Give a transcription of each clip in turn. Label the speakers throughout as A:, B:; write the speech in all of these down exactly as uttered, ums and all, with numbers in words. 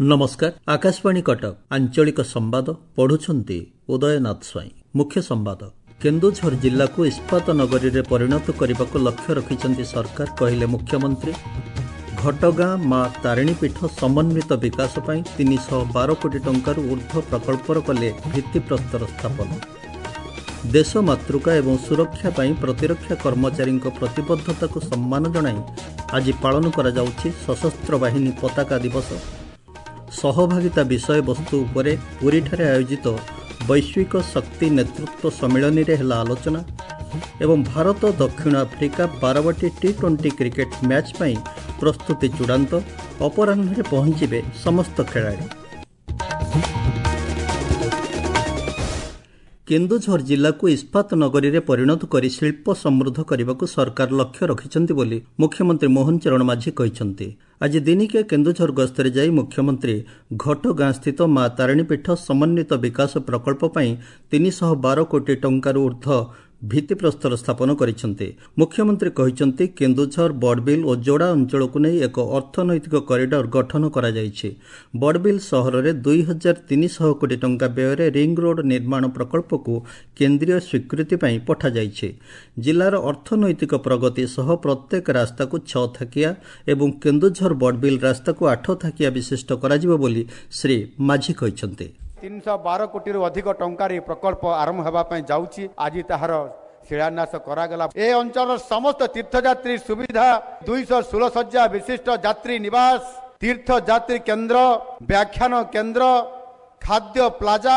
A: नमस्कार। आकाशवाणी कटक आंचलिक संवाद पढ़ुछंती उदयनाथ स्वाई। मुख्य संवाद। केन्दुझर जिला को इस्पात नगरी रे परिणत करने को लक्ष्य रखिछंती सरकार, कहले मुख्यमंत्री। घटगां मां तारिणी पीठ समन्वित विकास पाई तीन सौ बारह कोटी टंकार ऊर्ध्व प्रकल्पर कले भित्तिप्रस्तर स्थापन। देश मातृका एवं सुरक्षा पाई प्रतिरक्षा कर्मचारी प्रतिबद्धता को सम्मान जणाई आज पालन करा जाउछि सशस्त्र बाहिनी पताका दिवस। सहभागिता विषय वस्तु उपरे पुरी ठारे आयोजित वैश्विक शक्ति नेतृत्व सम्मेलन रे हला आलोचना एवं भारत दक्षिण Africa Barabati T twenty cricket match पाई प्रस्तुति चूड़ांत। अपराह्न पहुंचे समस्त खेलाड़ी। केन्दुझर जिला को इस्पात नगरी रे परिणत करी शिल्प समृद्ध करने को सरकार लक्ष्य रखिछंती बोली मुख्यमंत्री मोहन चरण माझी कहिछंती। आज दिनिके केन्दुझर गस्तरे जाई मुख्यमंत्री घटगां स्थित मां तारिणी पीठ समन्वित विकास प्रकल्प पाई तीन सौ बारह कोटी टंकार ऊर्ध्व भित्तिप्रस्तर स्थापन करिसेंते। मुख्यमंत्री कहिसेंते केन्दुझर बड़बिल और जोड़ा अंचल को नहीं एक अर्थनैतिक कॉरिडोर गठन करा जायछि। बड़बिल सहर रे दुई हजार तीन सौ कोटी टंका व्यय रे रिंग रोड निर्माण प्रकल्प को केंद्रीय स्वीकृति पाई पठा जायछि। जिलार अर्थनैतिक प्रगति सह प्रत्येक रास्ता को छह थाकिया एवं केन्दुझर बड़बिल रास्ता को आठ थाकिया विशिष्ट करा जिवो बोली श्री माझी कहिसेंते।
B: तीन सौ बारह कोटी अधिक टंकार प्रकल्प आरंभ होगा जाऊँगी। आज ताहार शिलान्यास करागला। ए अंचल समस्त तीर्थयात्री सुविधा दुई सौ षोलह सज्जा विशिष्ट यात्री निवास, तीर्थयात्री केन्द्र, व्याख्यान केन्द्र, खाद्य plaza,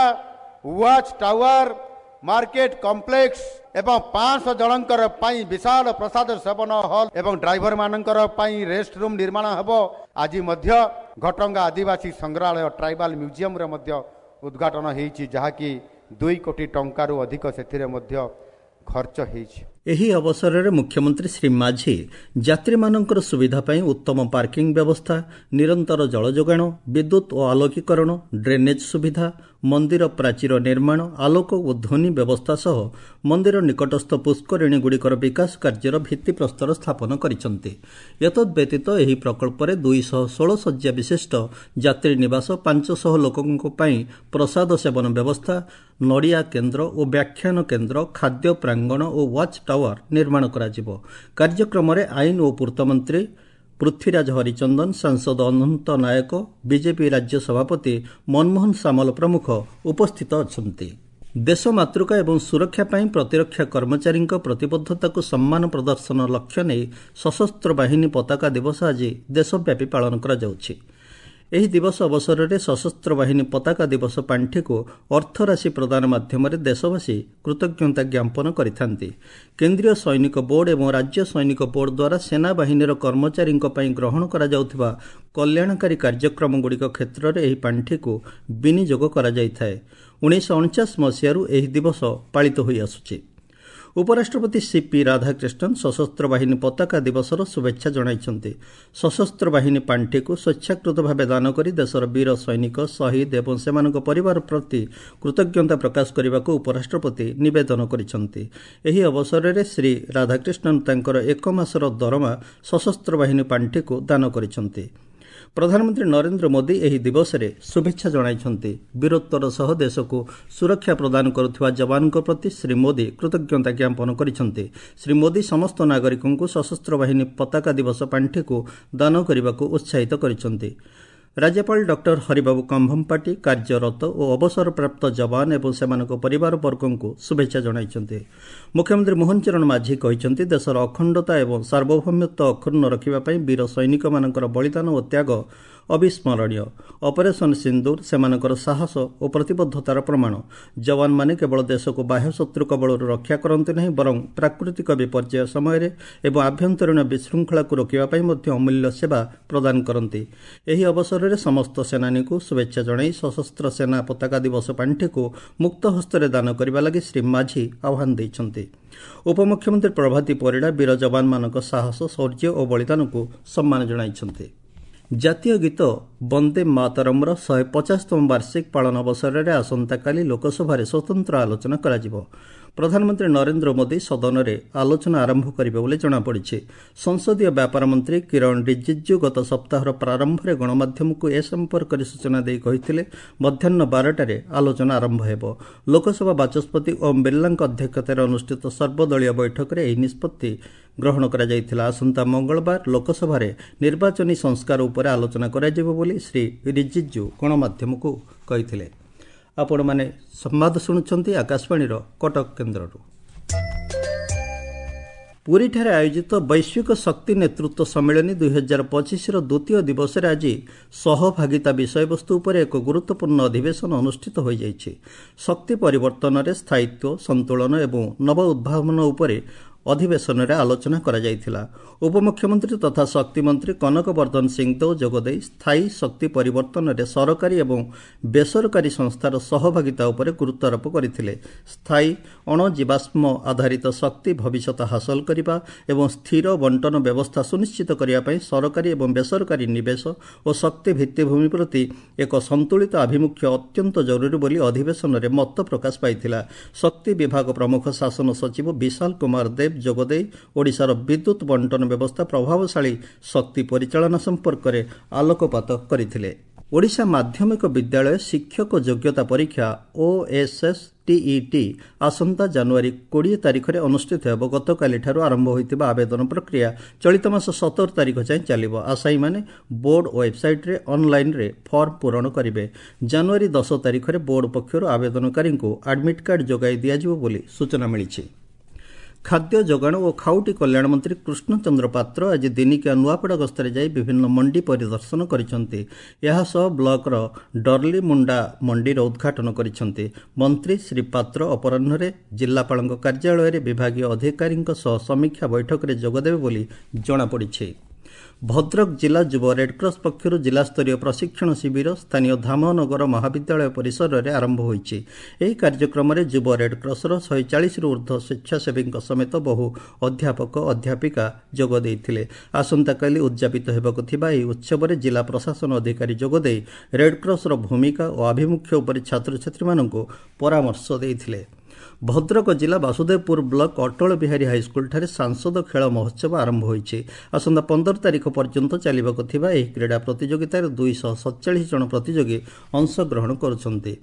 B: watch tower, market complex एवं पांच सौ जनकर पाई विशाल प्रसाद सेवन हॉल एवं ड्राइवर मानकर पाई रेस्ट रूम निर्माण हेबो। आज मध्य घटंगा आदिवासी संग्रहालय ट्राइबल म्यूजियम रे मध्य उद्घाटन होईछि, जहाँकि दुई कोटी टंकारु अधिक सेथिरे मध्य खर्च होईछि।
A: एही अवसर में मुख्यमंत्री श्री माझी यात्री मानकर सुविधा पाई उत्तम पार्किंग व्यवस्था, निरंतर जल जोगाण, विद्युत और आलोकीकरण, ड्रेनेज सुविधा, मंदिर प्राचीर निर्माण, आलोक और ध्वनि व्यवस्था सह मंदिर निकटस्थ पुष्करिणी गुड़िकर विकास कार्यर भित्तिप्रस्तर स्थापन करिसेंते। एतद् व्यतीत एही प्रकल्प रे दुई सौ षोलह सज्जा विशिष्ट यात्री निवास, पांच सौ लोकंक पाई प्रसाद सेवन व्यवस्था, नड़िया केन्द्र और व्याख्यान केन्द्र, खाद्य प्रांगण और वाच टावर निर्माण करा जिवो। कार्यक्रम में आईन और पूर्त मंत्री पृथ्वीराज हरिचंदन, सांसद अनंत नायक, बीजेपी राज्य सभापति मनमोहन सामल प्रमुख उपस्थित अछंती। देश मातृका एवं सुरक्षा पाई प्रतिरक्षा कर्मचारी प्रतिबद्धता को सम्मान प्रदर्शन लक्ष्य नहीं सशस्त्र बाहिनी पताका दिवस आज देशव्यापी पालन करा जाउछि। एही दिवस अवसर में सशस्त्र बाहिनी पताका दिवस पांठी को अर्थराशि प्रदान माध्यम देशवासी कृतज्ञता ज्ञापन करिथांती। केंद्रीय सैनिक बोर्ड एवं राज्य सैनिक बोर्ड द्वारा सेना बाहिनीर कर्मचारी ग्रहण करा जाउथिबा कल्याणकारी कार्यक्रम गुड़िक क्षेत्र में एही पांठी को विनियोग करा जायथाय। उन्नीस सौ उनचास मसीहारू एही दिवस पालित होई आसुछि। उपराष्ट्रपति सीपी राधाकृष्णन सशस्त्र बाहिनी पताका दिवसर शुभेच्छा जणाइछन्ते। सशस्त्र बाहिनी पांठी को स्वेच्छाकृत भाव दान करी देशर वीर सैनिक, शहीद एवं सेमानक परिवार प्रति कृतज्ञता प्रकाश करने को उपराष्ट्रपति निवेदन करिछन्ते। एही अवसर में श्री राधाकृष्णन तांकर एक मासर दरमा सशस्त्र बाहिनी पांठी को दान करिछन्ते। प्रधानमंत्री नरेंद्र मोदी एही दिवस रे शुभेच्छा जणाइछन्ते। वीरत्वर सह देश को सुरक्षा प्रदान करुथिबा जवानक प्रति श्री मोदी कृतज्ञता ज्ञापन करिछन्ते। श्री मोदी समस्त नागरिकों को सशस्त्र बाहिनी पताका दिवस पांठी को दान करने को उत्साहित करिछन्ते। राज्यपाल डॉक्टर हरिबाबू कंभमपाटी कार्यरत और अवसर प्राप्त जवान एवं सेमानक परिवार वर्गों को शुभेच्छा जणाइछन्ते। मुख्यमंत्री मोहन चरण माझी कहिछन्ते देशर अखंडता एवं सार्वभौमत्व अक्षुण्ण रखिबा पई वीर सैनिक मानकर बलिदान और त्याग अविस्मरणीय। ऑपरेशन सिंदूर सेमानकर साहस और प्रतिबद्धतार प्रमाण। जवान माने केवल देश को बाह्य शत्रु कबलरू रक्षा करते नहीं बरं प्राकृतिक विपर्यय समय एवं आभ्यंतरीण विशृंखला को रोकिबा पई मध्ये अमूल्य सेवा प्रदान करते। एही अवसर में समस्त सेनानी को शुभेच्छा जणाई सशस्त्र सेना पताका दिवस पांठी को मुक्त हस्ତରେ दान करने लगी श्री माझी आह्वान देइछन्ते। उपमुख्यमंत्री प्रभाती परिड़ा वीर जवान मानक साहस, शौर्य और बलिदान को सम्मान जणाइछन्ते। जातीय गीत वंदे मातरमर शहे पचासतम वार्षिक पालन अवसर में आसंता काली लोकसभा स्वतंत्र आलोचना करा जिवो। ପ୍ରଧାନମନ୍ତ୍ରୀ ନରେନ୍ଦ୍ର ମୋଦି ସଦନରେ ଆଲୋଚନା ଆରମ୍ଭ କରିବେ ବୋଲି ଜଣାପଡ଼ିଛି। ସଂସଦୀୟ ବ୍ୟାପାର ମନ୍ତ୍ରୀ କିରଣ ରିଜିଜୁ ଗତ ସପ୍ତାହର ପ୍ରାରମ୍ଭରେ ଗଣମାଧ୍ୟମକୁ ଏ ସମ୍ପର୍କରେ ସୂଚନା ଦେଇ କହିଥିଲେ ମଧ୍ୟାହ୍ନ ବାରଟାରେ ଆଲୋଚନା ଆରମ୍ଭ ହେବ। ଲୋକସଭା ବାଚସ୍ପତି ଓମ୍ ବିର୍ଲାଙ୍କ ଅଧ୍ୟକ୍ଷତାରେ ଅନୁଷ୍ଠିତ ସର୍ବଦଳୀୟ ବୈଠକରେ ଏହି ନିଷ୍ପତ୍ତି ଗ୍ରହଣ କରାଯାଇଥିଲା। ଆସନ୍ତା ମଙ୍ଗଳବାର ଲୋକସଭାରେ ନିର୍ବାଚନୀ ସଂସ୍କାର ଉପରେ ଆଲୋଚନା କରାଯିବ ବୋଲି ଶ୍ରୀ ରିଜିଜୁ ଗଣମାଧ୍ୟମକୁ କହିଥିଲେ। ଆପଣମାନେ ସମ୍ବାଦ ଶୁଣୁଛନ୍ତି ଆକାଶବାଣୀର କଟକ କେନ୍ଦ୍ରରୁ। ପୁରୀଠାରେ ଆୟୋଜିତ ବୈଶ୍ୱିକ ଶକ୍ତି ନେତୃତ୍ୱ ସମ୍ମିଳନୀ ଦୁଇ ହଜାର ପଚିଶର ଦ୍ୱିତୀୟ ଦିବସରେ ଆଜି ସହଭାଗିତା ବିଷୟବସ୍ତୁ ଉପରେ ଏକ ଗୁରୁତ୍ୱପୂର୍ଣ୍ଣ ଅଧିବେଶନ ଅନୁଷ୍ଠିତ ହୋଇଯାଇଛି। ଶକ୍ତି ପରିବର୍ତ୍ତନରେ ସ୍ଥାୟିତ୍ୱ, ସନ୍ତୁଳନ ଏବଂ ନବ ଉଦ୍ଭାବନ ଉପରେ ଅଧିବେଶନରେ ଆଲୋଚନା କରାଯାଇଥିଲା। ଉପମୁଖ୍ୟମନ୍ତ୍ରୀ ତଥା ଶକ୍ତିମନ୍ତ୍ରୀ କନକ ବର୍ଦ୍ଧନ ସିଂଦେଓ ଯୋଗଦେଇ ସ୍ଥାୟୀ ଶକ୍ତି ପରିବର୍ତ୍ତନରେ ସରକାରୀ ଏବଂ ବେସରକାରୀ ସଂସ୍ଥାର ସହଭାଗିତା ଉପରେ ଗୁରୁତ୍ୱାରୋପ କରିଥିଲେ। ସ୍ଥାୟୀ ଅଣଜୀବାଶ୍ମ ଆଧାରିତ ଶକ୍ତି ଭବିଷ୍ୟତ ହାସଲ କରିବା ଏବଂ ସ୍ଥିର ବଣ୍ଟନ ବ୍ୟବସ୍ଥା ସୁନିଶ୍ଚିତ କରିବା ପାଇଁ ସରକାରୀ ଏବଂ ବେସରକାରୀ ନିବେଶ ଓ ଶକ୍ତି ଭିତ୍ତିଭୂମି ପ୍ରତି ଏକ ସନ୍ତୁଳିତ ଆଭିମୁଖ୍ୟ ଅତ୍ୟନ୍ତ ଜରୁରୀ ବୋଲି ଅଧିବେଶନରେ ମତ ପ୍ରକାଶ ପାଇଥିଲା। ଶକ୍ତି ବିଭାଗ ପ୍ରମୁଖ ଶାସନ ସଚିବ ବିଶାଲ କୁମାର ଦେବ ଯୋଗଦେଇ ଓଡ଼ିଶାର ବିଦ୍ୟୁତ୍ ବଣ୍ଟନ ବ୍ୟବସ୍ଥା ପ୍ରଭାବଶାଳୀ ଶକ୍ତି ପରିଚାଳନା ସମ୍ପର୍କରେ ଆଲୋକପାତ କରିଥିଲେ। ଓଡ଼ିଶା ମାଧ୍ୟମିକ ବିଦ୍ୟାଳୟ ଶିକ୍ଷକ ଯୋଗ୍ୟତା ପରୀକ୍ଷା ଓଏସ୍ଏସ୍ ଟିଇଟି ଆସନ୍ତା ଜାନୁଆରୀ କୋଡ଼ିଏ ତାରିଖରେ ଅନୁଷ୍ଠିତ ହେବ। ଗତକାଲିଠାରୁ ଆରମ୍ଭ ହୋଇଥିବା ଆବେଦନ ପ୍ରକ୍ରିୟା ଚଳିତ ମାସ ସତର ତାରିଖ ଯାଏଁ ଚାଲିବ। ଆଶାୟୀମାନେ ବୋର୍ଡ ୱେବ୍ସାଇଟ୍ରେ ଅନ୍ଲାଇନ୍ରେ ଫର୍ମ ପୂରଣ କରିବେ। ଜାନୁଆରୀ ଦଶ ତାରିଖରେ ବୋର୍ଡ ପକ୍ଷରୁ ଆବେଦନକାରୀଙ୍କୁ ଆଡ୍ମିଟ୍ କାର୍ଡ ଯୋଗାଇ ଦିଆଯିବ ବୋଲି ସୂଚନା ମିଳିଛି। ଖାଦ୍ୟ ଯୋଗାଣ ଓ ଖାଉଟି କଲ୍ୟାଣ ମନ୍ତ୍ରୀ କୃଷ୍ଣଚନ୍ଦ୍ର ପାତ୍ର ଆଜି ଦିନିକିଆ ନୂଆପଡ଼ା ଗସ୍ତରେ ଯାଇ ବିଭିନ୍ନ ମଣ୍ଡି ପରିଦର୍ଶନ କରିଛନ୍ତି। ଏହାସହ ବ୍ଲକର ଡର୍ଲିମୁଣ୍ଡା ମଣ୍ଡିର ଉଦ୍ଘାଟନ କରିଛନ୍ତି। ମନ୍ତ୍ରୀ ଶ୍ରୀ ପାତ୍ର ଅପରାହ୍ନରେ ଜିଲ୍ଲାପାଳଙ୍କ କାର୍ଯ୍ୟାଳୟରେ ବିଭାଗୀୟ ଅଧିକାରୀଙ୍କ ସହ ସମୀକ୍ଷା ବୈଠକରେ ଯୋଗଦେବେ ବୋଲି ଜଣାପଡ଼ିଛି। ଭଦ୍ରକ ଜିଲ୍ଲା ଯୁବ ରେଡ୍କ୍ରସ୍ ପକ୍ଷରୁ ଜିଲ୍ଲାସ୍ତରୀୟ ପ୍ରଶିକ୍ଷଣ ଶିବିର ସ୍ଥାନୀୟ ଧାମନଗର ମହାବିଦ୍ୟାଳୟ ପରିସରରେ ଆରମ୍ଭ ହୋଇଛି। ଏହି କାର୍ଯ୍ୟକ୍ରମରେ ଯୁବ ରେଡ୍କ୍ରସ୍ର ଶହେ ଚାଳିଶରୁ ଉର୍ଦ୍ଧ୍ୱ ସ୍ୱେଚ୍ଛାସେବୀଙ୍କ ସମେତ ବହୁ ଅଧ୍ୟାପକ ଅଧ୍ୟାପିକା ଯୋଗ ଦେଇଥିଲେ। ଆସନ୍ତାକାଲି ଉଦ୍ଯାପିତ ହେବାକୁ ଥିବା ଏହି ଉତ୍ସବରେ ଜିଲ୍ଲା ପ୍ରଶାସନ ଅଧିକାରୀ ଯୋଗଦେଇ ରେଡ୍କ୍ରସ୍ର ଭୂମିକା ଓ ଆଭିମୁଖ୍ୟ ଉପରେ ଛାତ୍ରଛାତ୍ରୀମାନଙ୍କୁ ପରାମର୍ଶ ଦେଇଥିଲେ। ଭଦ୍ରକ ଜିଲ୍ଲା ବାସୁଦେବପୁର ବ୍ଲକ ଅଟଳ ବିହାରୀ ହାଇସ୍କୁଲଠାରେ ସାଂସଦ ଖେଳ ମହୋତ୍ସବ ଆରମ୍ଭ ହୋଇଛି। ଆସନ୍ତା ପନ୍ଦର ତାରିଖ ପର୍ଯ୍ୟନ୍ତ ଚାଲିବାକୁ ଥିବା ଏହି କ୍ରୀଡ଼ା ପ୍ରତିଯୋଗିତାରେ ଦୁଇଶହ ସତଚାଳିଶ ଜଣ ପ୍ରତିଯୋଗୀ ଅଂଶଗ୍ରହଣ କରୁଛନ୍ତି।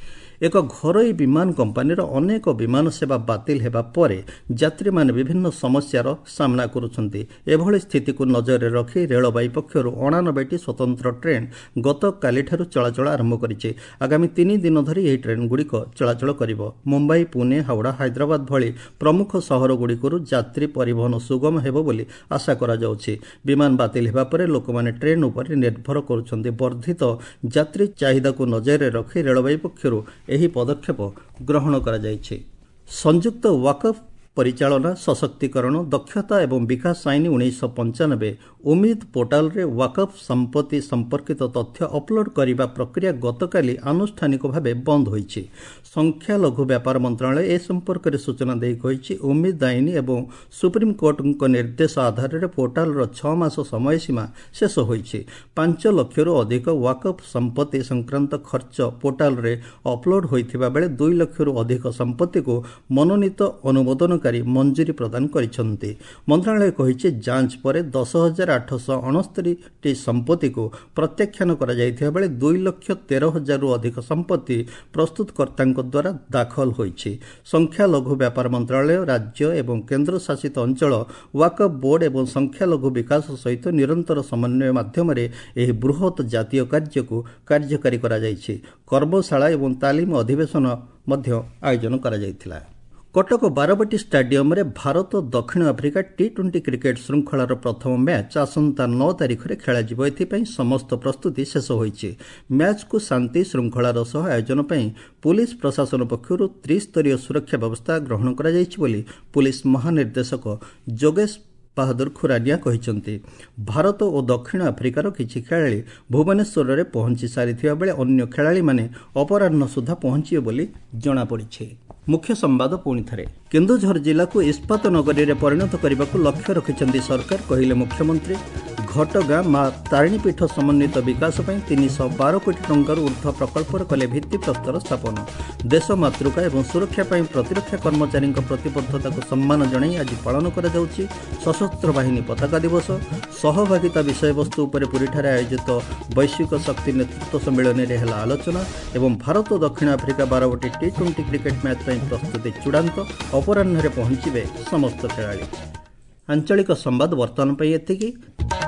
A: ଏକ ଘରୋଇ ବିମାନ କମ୍ପାନୀର ଅନେକ ବିମାନ ସେବା ବାତିଲ ହେବା ପରେ ଯାତ୍ରୀମାନେ ବିଭିନ୍ନ ସମସ୍ୟାର ସାମ୍ନା କରୁଛନ୍ତି। ଏଭଳି ସ୍ଥିତିକୁ ନଜରରେ ରଖି ରେଳବାଇ ପକ୍ଷରୁ ଅଣାନବେଟି ସ୍ୱତନ୍ତ୍ର ଟ୍ରେନ୍ ଗତକାଲିଠାରୁ ଚଳାଚଳ ଆରମ୍ଭ କରିଛି। ଆଗାମୀ ତିନି ଦିନ ଧରି ଏହି ଟ୍ରେନ୍ଗୁଡ଼ିକ ଚଳାଚଳ କରିବ। ମୁମ୍ବାଇ, ପୁନେ, ହାଓଡ଼ା, ହାଇଦ୍ରାବାଦ ଭଳି ପ୍ରମୁଖ ସହରଗୁଡ଼ିକରୁ ଯାତ୍ରୀ ପରିବହନ ସୁଗମ ହେବ ବୋଲି ଆଶା କରାଯାଉଛି। ବିମାନ ବାତିଲ ହେବା ପରେ ଲୋକମାନେ ଟ୍ରେନ୍ ଉପରେ ନିର୍ଭର କରୁଛନ୍ତି। ବର୍ଦ୍ଧିତ ଯାତ୍ରୀ ଚାହିଦାକୁ ନଜରରେ ରଖି ରେଳବାଇ ପକ୍ଷରୁ ଏହି ପଦକ୍ଷେପ ଗ୍ରହଣ କରାଯାଇଛି। ସଂଯୁକ୍ତ ୱାକଫ୍ ପରିଚାଳନା, ସଶକ୍ତିକରଣ, ଦକ୍ଷତା ଏବଂ ବିକାଶ ଆଇନ ଉଣେଇଶହ ପଞ୍ଚାନବେ ଉମିଦ ପୋର୍ଟାଲରେ ୱାକଫ୍ ସମ୍ପତ୍ତି ସମ୍ପର୍କିତ ତଥ୍ୟ ଅପଲୋଡ୍ କରିବା ପ୍ରକ୍ରିୟା ଗତକାଲି ଆନୁଷ୍ଠାନିକ ଭାବେ ବନ୍ଦ ହୋଇଛି। ସଂଖ୍ୟାଲଘୁ ବ୍ୟାପାର ମନ୍ତ୍ରଣାଳୟ ଏ ସମ୍ପର୍କରେ ସୂଚନା ଦେଇ କହିଛି, ଉମିଦ ଆଇନ ଏବଂ ସୁପ୍ରିମକୋର୍ଟଙ୍କ ନିର୍ଦ୍ଦେଶ ଆଧାରରେ ପୋର୍ଟାଲର ଛଅ ମାସ ସମୟସୀମା ଶେଷ ହୋଇଛି। ପାଞ୍ଚ ଲକ୍ଷରୁ ଅଧିକ ୱାକଫ୍ ସମ୍ପତ୍ତି ସଂକ୍ରାନ୍ତ ଖର୍ଚ୍ଚ ପୋର୍ଟାଲରେ ଅପଲୋଡ୍ ହୋଇଥିବା ବେଳେ ଦୁଇ ଲକ୍ଷରୁ ଅଧିକ ସମ୍ପତ୍ତିକୁ ମନୋନୀତ ଅନୁମୋଦନ ମଞ୍ଜୁରୀ ପ୍ରଦାନ କରିଛନ୍ତି। ମନ୍ତ୍ରଣାଳୟ କହିଛି, ଯାଞ୍ଚ ପରେ ଦଶ ହଜାର ଆଠଶହ ଅଣସ୍ତରୀଟି ସମ୍ପତ୍ତିକୁ ପ୍ରତ୍ୟାଖ୍ୟାନ କରାଯାଇଥିବା ବେଳେ ଦୁଇ ଲକ୍ଷ ତେର ହଜାରରୁ ଅଧିକ ସମ୍ପତ୍ତି ପ୍ରସ୍ତୁତକର୍ତ୍ତାଙ୍କ ଦ୍ୱାରା ଦାଖଲ ହୋଇଛି। ସଂଖ୍ୟାଲଘୁ ବ୍ୟାପାର ମନ୍ତ୍ରଣାଳୟ ରାଜ୍ୟ ଏବଂ କେନ୍ଦ୍ରଶାସିତ ଅଞ୍ଚଳ ୱାକଫ୍ ବୋର୍ଡ ଏବଂ ସଂଖ୍ୟାଲଘୁ ବିକାଶ ସହିତ ନିରନ୍ତର ସମନ୍ୱୟ ମାଧ୍ୟମରେ ଏହି ବୃହତ୍ ଜାତୀୟ କାର୍ଯ୍ୟକୁ କାର୍ଯ୍ୟକାରୀ କରାଯାଇଛି। କର୍ମଶାଳା ଏବଂ ତାଲିମ ଅଧିବେଶନ ମଧ୍ୟ ଆୟୋଜନ କରାଯାଇଥିଲା। କଟକ ବାରବାଟୀ ଷ୍ଟାଡିୟମରେ ଭାରତ ଦକ୍ଷିଣ ଆଫ୍ରିକା ଟି ଟ୍ୱେଣ୍ଟି କ୍ରିକେଟ୍ ଶୃଙ୍ଖଳାର ପ୍ରଥମ ମ୍ୟାଚ୍ ଆସନ୍ତା ନଅ ତାରିଖରେ ଖେଳାଯିବ। ଏଥିପାଇଁ ସମସ୍ତ ପ୍ରସ୍ତୁତି ଶେଷ ହୋଇଛି। ମ୍ୟାଚ୍କୁ ଶାନ୍ତି ଶୃଙ୍ଖଳାର ସହ ଆୟୋଜନ ପାଇଁ ପୁଲିସ୍ ପ୍ରଶାସନ ପକ୍ଷରୁ ତ୍ରିସ୍ତରୀୟ ସୁରକ୍ଷା ବ୍ୟବସ୍ଥା ଗ୍ରହଣ କରାଯାଇଛି ବୋଲି ପୁଲିସ୍ ମହାନିର୍ଦ୍ଦେଶକ ଯୋଗେଶ ବାହାଦୁର ଖୁରାନିଆ କହିଛନ୍ତି। ଭାରତ ଓ ଦକ୍ଷିଣ ଆଫ୍ରିକାର କିଛି ଖେଳାଳି ଭୁବନେଶ୍ୱରରେ ପହଞ୍ଚି ସାରିଥିବା ବେଳେ ଅନ୍ୟ ଖେଳାଳିମାନେ ଅପରାହ୍ନ ସୁଦ୍ଧା ପହଞ୍ଚିବେ ବୋଲି ଜଣାପଡ଼ିଛି। ମୁଖ୍ୟ ସମ୍ବାଦ ପୁଣି ଥରେ। କେନ୍ଦୁଝର ଜିଲ୍ଲାକୁ ଇସ୍ପାତ ନଗରୀରେ ପରିଣତ କରିବାକୁ ଲକ୍ଷ୍ୟ ରଖିଛନ୍ତି ସରକାର, କହିଲେ ମୁଖ୍ୟମନ୍ତ୍ରୀ। ଘଟଗାଁ ମା ତାରିଣୀପୀଠ ସମନ୍ୱିତ ବିକାଶ ପାଇଁ ତିନିଶହ ବାର କୋଟି ଟଙ୍କାରୁ ଊର୍ଦ୍ଧ୍ୱ ପ୍ରକଳ୍ପର କଲେ ଭିତ୍ତିପ୍ରସ୍ତର ସ୍ଥାପନ। ଦେଶ ମାତୃକା ଏବଂ ସୁରକ୍ଷା ପାଇଁ ପ୍ରତିରକ୍ଷା କର୍ମଚାରୀଙ୍କ ପ୍ରତିବଦ୍ଧତାକୁ ସମ୍ମାନ ଜଣାଇ ଆଜି ପାଳନ କରାଯାଉଛି ସଶସ୍ତ୍ର ବାହିନୀ ପତାକା ଦିବସ। ସହଭାଗିତା ବିଷୟବସ୍ତୁ ଉପରେ ପୁରୀଠାରେ ଆୟୋଜିତ ବୈଶ୍ୱିକ ଶକ୍ତି ନେତୃତ୍ୱ ସମ୍ମିଳନୀରେ ହେଲା ଆଲୋଚନା ଏବଂ ଭାରତ ଓ ଦକ୍ଷିଣ ଆଫ୍ରିକା ବାରଗୋଟି ଟି ଟ୍ୱେଣ୍ଟି କ୍ରିକେଟ୍ ମ୍ୟାଚ୍ ପାଇଁ ପ୍ରସ୍ତୁତି ଚୂଡ଼ାନ୍ତ। ଅପରାହ୍ନରେ ପହଞ୍ଚିବେ ସମସ୍ତ ଖେଳାଳି। ଆଞ୍ଚଳିକ ସମ୍ବାଦ ବର୍ତ୍ତମାନ ପାଇଁ ଏତିକି।